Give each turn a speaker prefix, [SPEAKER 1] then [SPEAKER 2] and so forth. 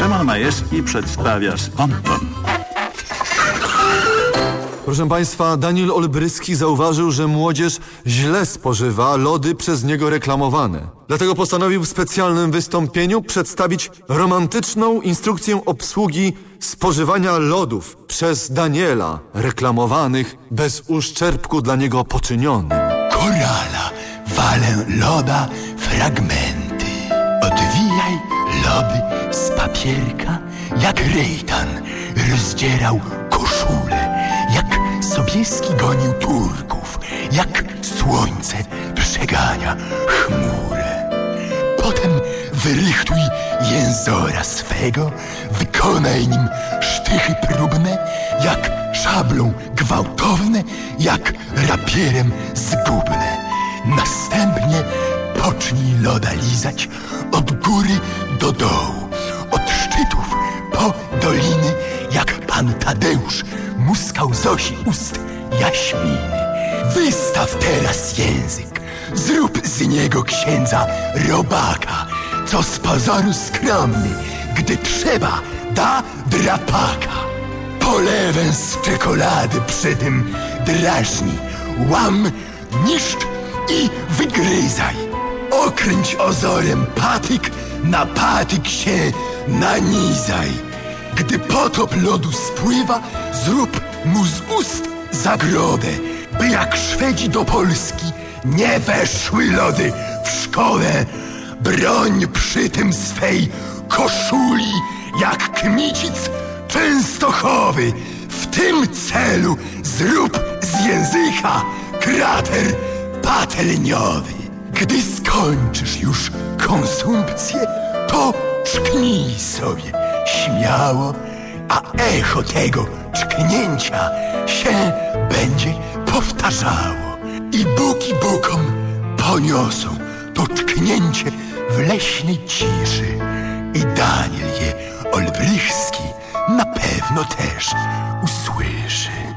[SPEAKER 1] Szymon Majewski przedstawia Sponton.
[SPEAKER 2] Proszę Państwa, Daniel Olbryski zauważył, że młodzież źle spożywa lody przez niego reklamowane. Dlatego postanowił w specjalnym wystąpieniu przedstawić romantyczną instrukcję obsługi spożywania lodów przez Daniela, reklamowanych bez uszczerbku dla niego poczynionym.
[SPEAKER 3] Korala, walę loda, fragmenty. Odwijaj lody z papierka, jak Rejtan rozdzierał koszulę, jak Sobieski gonił Turków, jak słońce przegania chmurę. Potem wyrychtuj jęzora swego, wykonaj nim sztychy próbne, jak szablą gwałtowne, jak rapierem zgubne. Następnie pocznij loda lizać od góry do dołu, od szczytów po doliny, jak pan Tadeusz muskał Zosi ust jaśminy. Wystaw teraz język, zrób z niego księdza robaka, co z pozoru skromny, gdy trzeba, da drapaka. Polewę z czekolady przy tym drażni, łam, niszcz i wygryzaj. Okręć ozorem patyk, na patyk się nanizaj. Gdy potop lodu spływa, zrób mu z ust zagrodę, by jak Szwedzi do Polski nie weszły lody w szkole. Broń przy tym swej koszuli jak Kmicic Częstochowy. W tym celu zrób z języka krater patelniowy. Gdy skończysz już konsumpcję, to czknij sobie śmiało, a echo tego czknięcia się będzie powtarzało. I buki bukom poniosą to czknięcie w leśnej ciszy. I Daniel je Olbrychski na pewno też usłyszy.